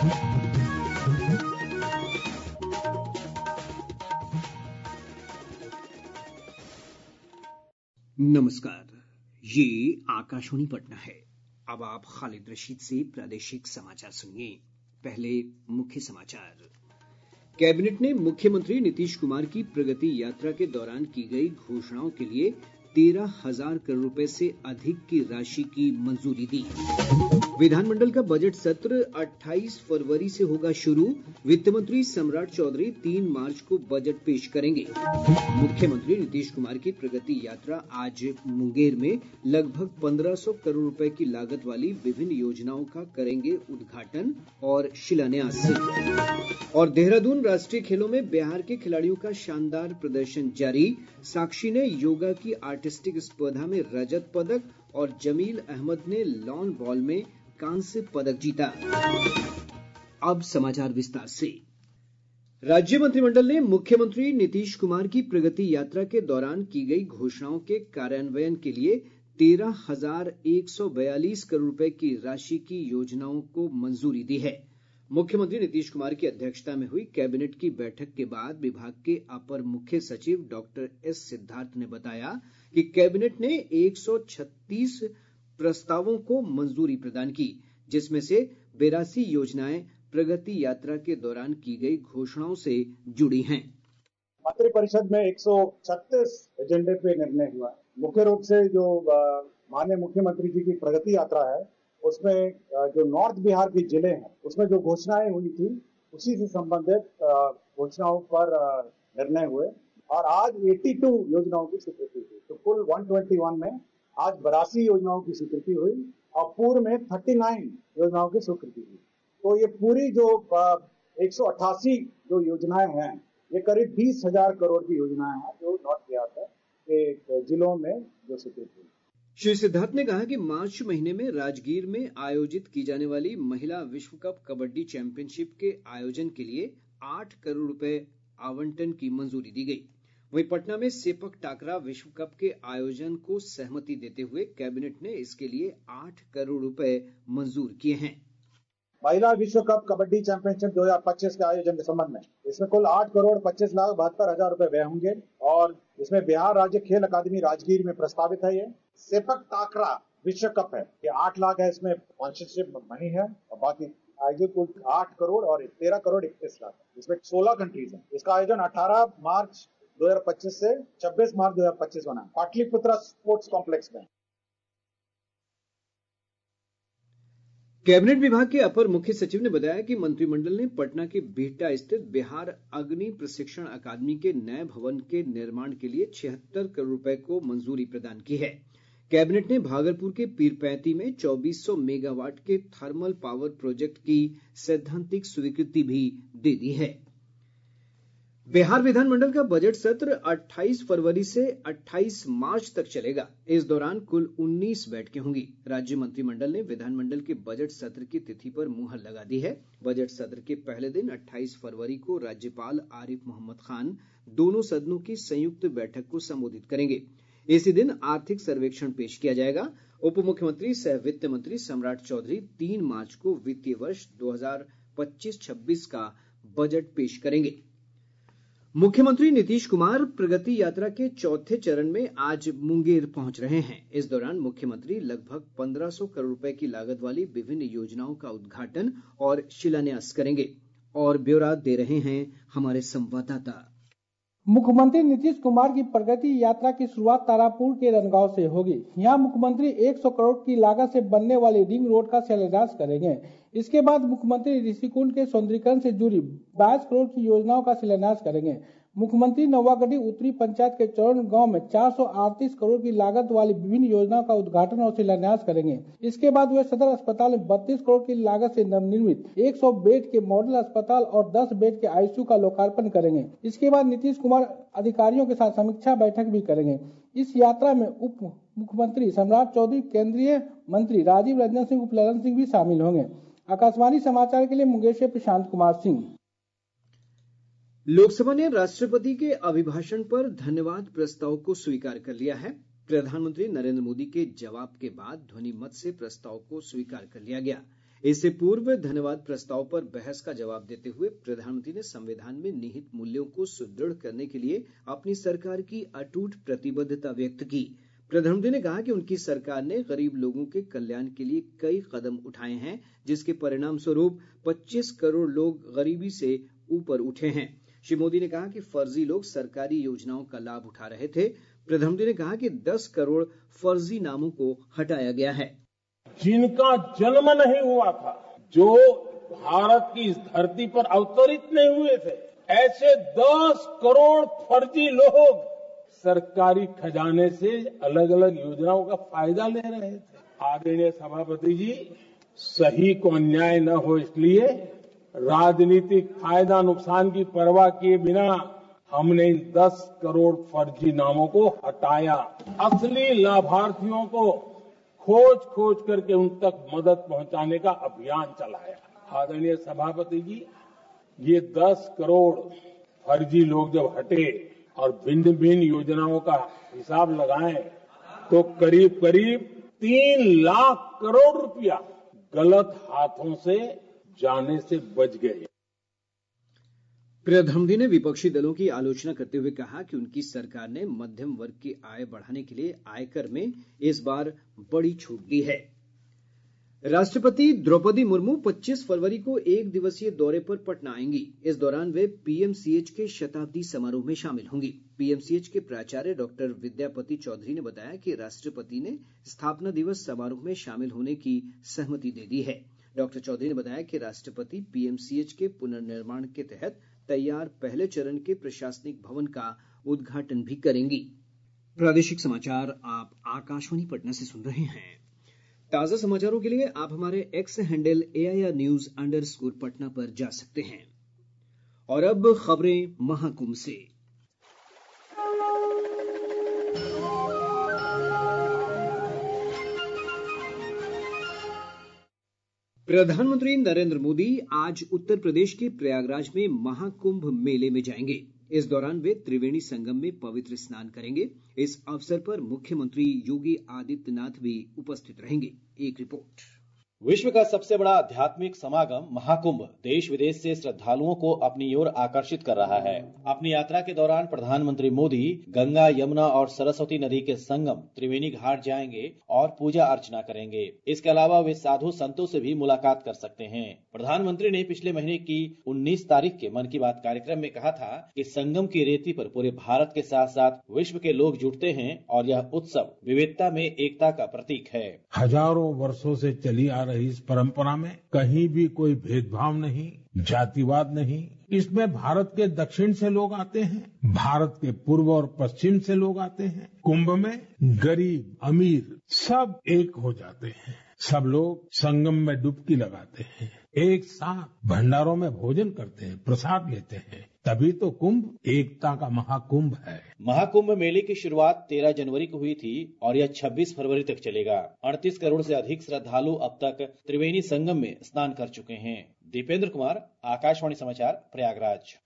नमस्कार, ये आकाशवाणी पटना है। अब आप खालिद रशीद से प्रादेशिक समाचार सुनिए। पहले मुख्य समाचार। कैबिनेट ने मुख्यमंत्री नीतीश कुमार की प्रगति यात्रा के दौरान की गई घोषणाओं के लिए 13,000 करोड़ रुपए से अधिक की राशि की मंजूरी दी। विधानमंडल का बजट सत्र 28 फरवरी से होगा शुरू। वित्त मंत्री सम्राट चौधरी 3 मार्च को बजट पेश करेंगे। मुख्यमंत्री नीतीश कुमार की प्रगति यात्रा आज मुंगेर में लगभग 1500 करोड़ रुपए की लागत वाली विभिन्न योजनाओं का करेंगे उद्घाटन और शिलान्यास। और देहरादून राष्ट्रीय खेलों में बिहार के खिलाड़ियों का शानदार प्रदर्शन जारी। साक्षी ने योगा की आर्टिस्टिक स्पर्धा में रजत पदक और जमील अहमद ने लॉन बॉल में कांस्य पदक जीता। अब समाचार विस्तार से। राज्य मंत्रिमंडल ने मुख्यमंत्री नीतीश कुमार की प्रगति यात्रा के दौरान की गई घोषणाओं के कार्यान्वयन के लिए 13,142 करोड़ रुपए की राशि की योजनाओं को मंजूरी दी है। मुख्यमंत्री नीतीश कुमार की अध्यक्षता में हुई कैबिनेट की बैठक के बाद विभाग के अपर मुख्य सचिव डॉक्टर एस सिद्धार्थ ने बताया कि कैबिनेट ने 136 प्रस्तावों को मंजूरी प्रदान की, जिसमें से 82 योजनाएं प्रगति यात्रा के दौरान की गई घोषणाओं से जुड़ी हैं। मंत्रिपरिषद में 136 एजेंडे पे निर्णय हुआ। मुख्य रूप से जो माननीय मुख्यमंत्री जी की प्रगति यात्रा है, उसमें जो नॉर्थ बिहार के जिले हैं, उसमें जो घोषणाएं हुई थी, उसी से संबंधित घोषणाओं पर निर्णय हुए। और आज 82 योजनाओं की स्वीकृति हुई। तो कुल 121 में आज 82 योजनाओं की स्वीकृति हुई और पूर्व में 39 योजनाओं की स्वीकृति हुई। तो ये पूरी जो 188 जो योजनाएं हैं, ये करीब 20,000 करोड़ की योजनाएं हैं जो नॉर्थ बिहार के जिलों में जो स्वीकृत हुई। श्री सिद्धार्थ ने कहा कि मार्च महीने में राजगीर में आयोजित की जाने वाली महिला विश्व कप कबड्डी चैंपियनशिप के आयोजन के लिए 8 करोड़ रुपए आवंटन की मंजूरी दी गई। वहीं पटना में सेपक टाकरा विश्व कप के आयोजन को सहमति देते हुए कैबिनेट ने इसके लिए 8 करोड़ रुपए मंजूर किए हैं। महिला विश्व कप कबड्डी चैंपियनशिप 2025 के आयोजन के संबंध में इसमें कुल 8 करोड़ 25 लाख 72 हजार रुपए व्यय होंगे और इसमें बिहार राज्य खेल अकादमी राजगीर में प्रस्तावित है। ये सेपक टाकरा विश्व कप है, ये 8 लाख है, इसमें स्पॉन्सरशिप मनी है और बाकी आयोजन कुल 8 करोड़ और 13 करोड़ 31 लाख, इसमें 16 कंट्रीज है। इसका आयोजन 18 मार्च 2025 से 26 मार्च 2025 होना है पाटलिपुत्रा स्पोर्ट्स कॉम्प्लेक्स में। कैबिनेट विभाग के अपर मुख्य सचिव ने बताया कि मंत्रिमंडल ने पटना के बिहटा स्थित बिहार अग्नि प्रशिक्षण अकादमी के नए भवन के निर्माण के लिए 76 करोड़ रुपए को मंजूरी प्रदान की है। कैबिनेट ने भागलपुर के पीरपैंती में 2400 मेगावाट के थर्मल पावर प्रोजेक्ट की सैद्धांतिक स्वीकृति भी दे दी है। बिहार विधानमंडल का बजट सत्र 28 फरवरी से 28 मार्च तक चलेगा। इस दौरान कुल 19 बैठकें होंगी। राज्य मंत्रिमंडल ने विधानमंडल के बजट सत्र की तिथि पर मुहर लगा दी है। बजट सत्र के पहले दिन 28 फरवरी को राज्यपाल आरिफ मोहम्मद खान दोनों सदनों की संयुक्त बैठक को संबोधित करेंगे। इसी दिन आर्थिक सर्वेक्षण पेश किया जाएगा। उप मुख्यमंत्री सह वित्त मंत्री सम्राट चौधरी 3 मार्च को वित्तीय वर्ष 2025-26 का बजट पेश करेंगे। मुख्यमंत्री नीतीश कुमार प्रगति यात्रा के चौथे चरण में आज मुंगेर पहुंच रहे हैं। इस दौरान मुख्यमंत्री लगभग 1500 करोड़ रुपए की लागत वाली विभिन्न योजनाओं का उद्घाटन और शिलान्यास करेंगे। और ब्यौरा दे रहे हैं हमारे संवाददाता। मुख्यमंत्री नीतीश कुमार की प्रगति यात्रा की शुरुआत तारापुर के रनगांव से होगी। यहाँ मुख्यमंत्री 100 करोड़ की लागत से बनने वाली रिंग रोड का शिलान्यास करेंगे। इसके बाद मुख्यमंत्री ऋषिकुंड के सौंदर्यीकरण से जुड़ी 22 करोड़ की योजनाओं का शिलान्यास करेंगे। मुख्यमंत्री नवागढ़ी उत्तरी पंचायत के चौरण गांव में 438 करोड़ की लागत वाली विभिन्न योजनाओं का उद्घाटन और शिलान्यास करेंगे। इसके बाद वे सदर अस्पताल में 32 करोड़ की लागत से नवनिर्मित 100 बेड के मॉडल अस्पताल और 10 बेड के आईसीयू का लोकार्पण करेंगे। इसके बाद नीतीश कुमार अधिकारियों के साथ समीक्षा बैठक भी करेंगे। इस यात्रा में उप मुख्यमंत्री सम्राट चौधरी, केंद्रीय मंत्री राजीव रंजन सिंह, उपललन सिंह भी शामिल होंगे। आकाशवाणी समाचार के लिए मुंगेर से प्रशांत कुमार सिंह। लोकसभा ने राष्ट्रपति के अभिभाषण पर धन्यवाद प्रस्ताव को स्वीकार कर लिया है। प्रधानमंत्री नरेंद्र मोदी के जवाब के बाद ध्वनि मत से प्रस्ताव को स्वीकार कर लिया गया। इससे पूर्व धन्यवाद प्रस्ताव पर बहस का जवाब देते हुए प्रधानमंत्री ने संविधान में निहित मूल्यों को सुदृढ़ करने के लिए अपनी सरकार की अटूट प्रतिबद्धता व्यक्त की। प्रधानमंत्री ने कहा कि उनकी सरकार ने गरीब लोगों के कल्याण के लिए कई कदम उठाए हैं, जिसके परिणाम स्वरूप 25 करोड़ लोग गरीबी से ऊपर उठे हैं। श्री मोदी ने कहा कि फर्जी लोग सरकारी योजनाओं का लाभ उठा रहे थे। प्रधानमंत्री ने कहा कि 10 करोड़ फर्जी नामों को हटाया गया है। जिनका जन्म नहीं हुआ था, जो भारत की इस धरती पर अवतरित नहीं हुए थे, ऐसे 10 करोड़ फर्जी लोग सरकारी खजाने से अलग अलग योजनाओं का फायदा ले रहे थे। आदरणीय सभापति जी, सही को अन्याय न हो इसलिए राजनीतिक फायदा नुकसान की परवाह किए बिना हमने इन 10 करोड़ फर्जी नामों को हटाया। असली लाभार्थियों को खोज करके उन तक मदद पहुंचाने का अभियान चलाया। आदरणीय सभापति जी, ये 10 करोड़ फर्जी लोग जब हटे और भिन्न भिन्न योजनाओं का हिसाब लगाएं तो करीब 3 लाख करोड़ रुपया गलत हाथों से जाने से बच गए। प्रधानमंत्री ने विपक्षी दलों की आलोचना करते हुए कहा कि उनकी सरकार ने मध्यम वर्ग की आय बढ़ाने के लिए आयकर में इस बार बड़ी छूट दी है। राष्ट्रपति द्रौपदी मुर्मू 25 फरवरी को एक दिवसीय दौरे पर पटना आएंगी। इस दौरान वे पीएमसीएच के शताब्दी समारोह में शामिल होंगी। पीएमसीएच के प्राचार्य डॉक्टर विद्यापति चौधरी ने बताया कि राष्ट्रपति ने स्थापना दिवस समारोह में शामिल होने की सहमति दे दी है। डॉक्टर चौधरी ने बताया कि राष्ट्रपति पीएमसीएच के पुनर्निर्माण के तहत तैयार पहले चरण के प्रशासनिक भवन का उद्घाटन भी करेंगी। प्रादेशिक समाचार आप आकाशवाणी पटना से सुन रहे हैं। ताजा समाचारों के लिए आप हमारे एक्स हैंडल AIR News _ पर जा सकते हैं। और अब खबरें महाकुंभ से। प्रधानमंत्री नरेंद्र मोदी आज उत्तर प्रदेश के प्रयागराज में महाकुंभ मेले में जाएंगे। इस दौरान वे त्रिवेणी संगम में पवित्र स्नान करेंगे। इस अवसर पर मुख्यमंत्री योगी आदित्यनाथ भी उपस्थित रहेंगे। एक रिपोर्ट। विश्व का सबसे बड़ा आध्यात्मिक समागम महाकुंभ देश विदेश से श्रद्धालुओं को अपनी ओर आकर्षित कर रहा है। अपनी यात्रा के दौरान प्रधानमंत्री मोदी गंगा, यमुना और सरस्वती नदी के संगम त्रिवेणी घाट जाएंगे और पूजा अर्चना करेंगे। इसके अलावा वे साधु संतों से भी मुलाकात कर सकते हैं। प्रधानमंत्री ने पिछले महीने की 19 तारीख के मन की बात कार्यक्रम में कहा था कि संगम की रेती पर पूरे भारत के साथ साथ विश्व के लोग जुटते हैं और यह उत्सव विविधता में एकता का प्रतीक है। हजारों वर्षों से चली आ रही इस परंपरा में कहीं भी कोई भेदभाव नहीं, जातिवाद नहीं। इसमें भारत के दक्षिण से लोग आते हैं, भारत के पूर्व और पश्चिम से लोग आते हैं। कुंभ में गरीब अमीर सब एक हो जाते हैं। सब लोग संगम में डुबकी लगाते हैं, एक साथ भंडारों में भोजन करते हैं, प्रसाद लेते हैं। तभी तो कुंभ एकता का महाकुंभ है। महाकुंभ मेले की शुरुआत 13 जनवरी को हुई थी और यह 26 फरवरी तक चलेगा। 38 करोड़ से अधिक श्रद्धालु अब तक त्रिवेणी संगम में स्नान कर चुके हैं। दीपेंद्र कुमार, आकाशवाणी समाचार, प्रयागराज।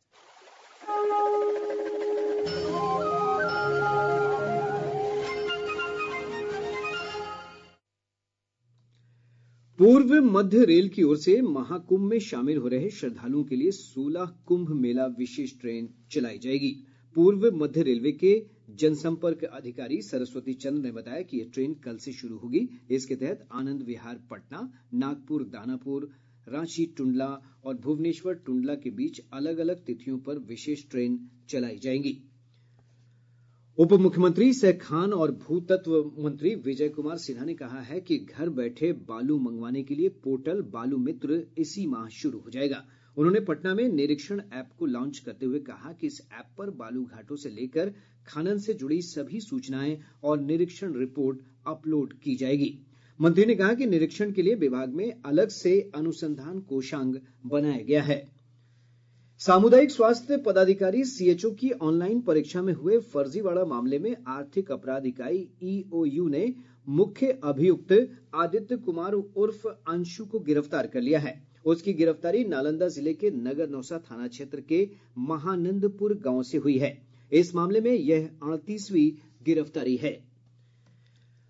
पूर्व मध्य रेल की ओर से महाकुंभ में शामिल हो रहे श्रद्धालुओं के लिए 16 कुंभ मेला विशेष ट्रेन चलाई जाएगी। पूर्व मध्य रेलवे के जनसंपर्क अधिकारी सरस्वती चंद्र ने बताया कि यह ट्रेन कल से शुरू होगी। इसके तहत आनंद विहार पटना, नागपुर दानापुर, रांची टुंडला और भुवनेश्वर टुंडला के बीच अलग अलग तिथियों पर विशेष ट्रेन चलाई जाएंगी। उप मुख्यमंत्री सह खान और भूतत्व मंत्री विजय कुमार सिन्हा ने कहा है कि घर बैठे बालू मंगवाने के लिए पोर्टल बालू मित्र इसी माह शुरू हो जाएगा। उन्होंने पटना में निरीक्षण ऐप को लॉन्च करते हुए कहा कि इस ऐप पर बालू घाटों से लेकर खनन से जुड़ी सभी सूचनाएं और निरीक्षण रिपोर्ट अपलोड की जाएगी। मंत्री ने कहा कि निरीक्षण के लिए विभाग में अलग से अनुसंधान कोषांग बनाया गया है। सामुदायिक स्वास्थ्य पदाधिकारी सीएचओ की ऑनलाइन परीक्षा में हुए फर्जीवाड़ा मामले में आर्थिक अपराध इकाई ईओयू ने मुख्य अभियुक्त आदित्य कुमार उर्फ अंशु को गिरफ्तार कर लिया है। उसकी गिरफ्तारी नालंदा जिले के नगर नौसा थाना क्षेत्र के महानंदपुर गांव से हुई है। इस मामले में यह 38वीं गिरफ्तारी है।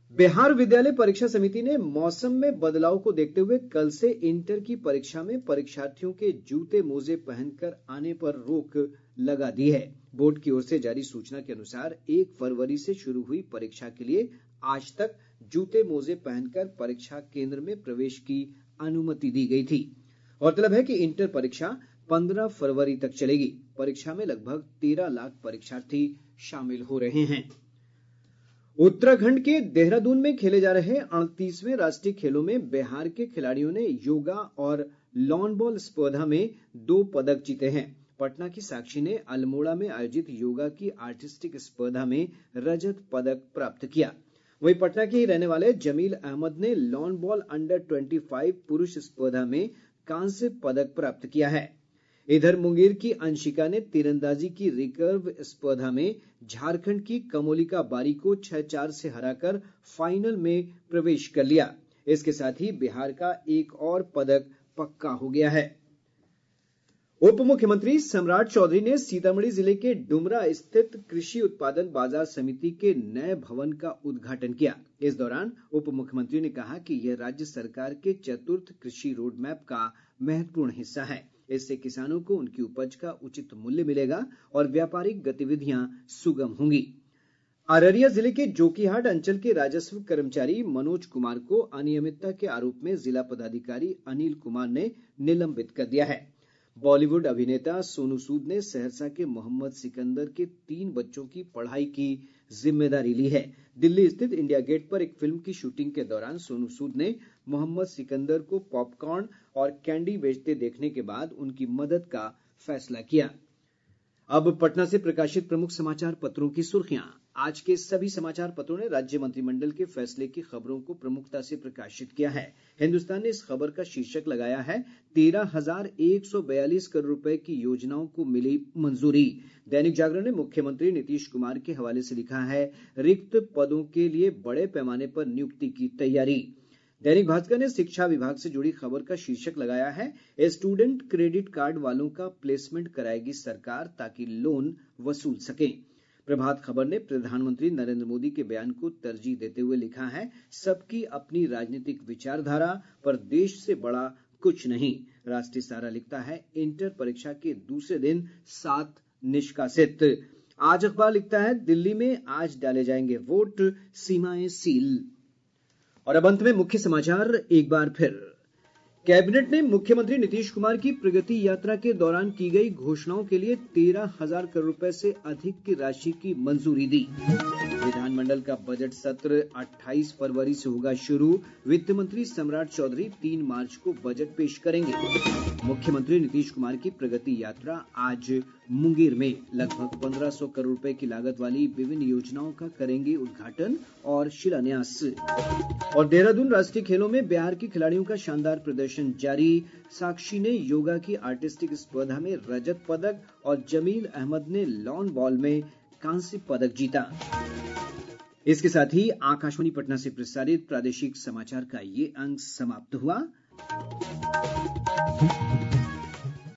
बिहार विद्यालय परीक्षा समिति ने मौसम में बदलाव को देखते हुए कल से इंटर की परीक्षा में परीक्षार्थियों के जूते मोजे पहनकर आने पर रोक लगा दी है। बोर्ड की ओर से जारी सूचना के अनुसार 1 फरवरी से शुरू हुई परीक्षा के लिए आज तक जूते मोजे पहनकर परीक्षा केंद्र में प्रवेश की अनुमति दी गई थी। गौरतलब है कि इंटर परीक्षा 15 फरवरी तक चलेगी। परीक्षा में लगभग 13 लाख परीक्षार्थी शामिल हो रहे हैं। उत्तराखंड के देहरादून में खेले जा रहे 38वें राष्ट्रीय खेलों में बिहार के खिलाड़ियों ने योगा और लॉन बॉल स्पर्धा में 2 पदक जीते हैं। पटना की साक्षी ने अल्मोड़ा में आयोजित योगा की आर्टिस्टिक स्पर्धा में रजत पदक प्राप्त किया। वहीं पटना के ही रहने वाले जमील अहमद ने लॉन बॉल अंडर 25 पुरुष स्पर्धा में कांस्य पदक प्राप्त किया है। इधर मुंगेर की अंशिका ने तीरंदाजी की रिकर्व स्पर्धा में झारखंड की कमोलिका बारी को 6-4 से हराकर फाइनल में प्रवेश कर लिया। इसके साथ ही बिहार का एक और पदक पक्का हो गया है। उप मुख्यमंत्री सम्राट चौधरी ने सीतामढ़ी जिले के डुमरा स्थित कृषि उत्पादन बाजार समिति के नए भवन का उद्घाटन किया। इस दौरान उप मुख्यमंत्री ने कहा कि यह राज्य सरकार के चतुर्थ कृषि रोड मैप का महत्वपूर्ण हिस्सा है। इससे किसानों को उनकी उपज का उचित मूल्य मिलेगा और व्यापारिक गतिविधियां सुगम होंगी। अररिया जिले के जोकीहाट अंचल के राजस्व कर्मचारी मनोज कुमार को अनियमितता के आरोप में जिला पदाधिकारी अनिल कुमार ने निलंबित कर दिया है। बॉलीवुड अभिनेता सोनू सूद ने सहरसा के मोहम्मद सिकंदर के 3 बच्चों की पढ़ाई की जिम्मेदारी ली है। दिल्ली स्थित इंडिया गेट पर एक फिल्म की शूटिंग के दौरान सोनू सूद ने मोहम्मद सिकंदर को पॉपकॉर्न और कैंडी बेचते देखने के बाद उनकी मदद का फैसला किया। अब पटना से प्रकाशित प्रमुख समाचार पत्रों की सुर्खियां। आज के सभी समाचार पत्रों ने राज्य मंत्रिमंडल के फैसले की खबरों को प्रमुखता से प्रकाशित किया है। हिंदुस्तान ने इस खबर का शीर्षक लगाया है 13,142 करोड़ रुपए की योजनाओं को मिली मंजूरी। दैनिक जागरण ने मुख्यमंत्री नीतीश कुमार के हवाले से लिखा है रिक्त पदों के लिए बड़े पैमाने पर नियुक्ति की तैयारी। दैनिक भास्कर ने शिक्षा विभाग से जुड़ी खबर का शीर्षक लगाया है स्टूडेंट क्रेडिट कार्ड वालों का प्लेसमेंट कराएगी सरकार ताकि लोन वसूल सके। प्रभात खबर ने प्रधानमंत्री नरेंद्र मोदी के बयान को तरजीह देते हुए लिखा है सबकी अपनी राजनीतिक विचारधारा पर देश से बड़ा कुछ नहीं। राष्ट्रीय सहारा लिखता है इंटर परीक्षा के दूसरे दिन 7 निष्कासित। आज अखबार लिखता है दिल्ली में आज डाले जाएंगे वोट, सीमाएं सील। और अब अंत में मुख्य समाचार एक बार फिर। कैबिनेट ने मुख्यमंत्री नीतीश कुमार की प्रगति यात्रा के दौरान की गई घोषणाओं के लिए 13,000 करोड़ रुपए से अधिक की राशि की मंजूरी दी। विधानमंडल का बजट सत्र 28 फरवरी से होगा शुरू। वित्त मंत्री सम्राट चौधरी 3 मार्च को बजट पेश करेंगे। मुख्यमंत्री नीतीश कुमार की प्रगति यात्रा आज मुंगेर में लगभग 1500 करोड़ रुपए की लागत वाली विभिन्न योजनाओं का करेंगे उद्घाटन और शिलान्यास। और देहरादून राष्ट्रीय खेलों में बिहार के खिलाड़ियों का शानदार प्रदर्शन जारी। साक्षी ने योगा की आर्टिस्टिक स्पर्धा में रजत पदक और जमील अहमद ने लॉन बॉल में कांस्य पदक जीता। इसके साथ ही आकाशवाणी पटना से प्रसारित प्रादेशिक समाचार का ये अंक समाप्त हुआ।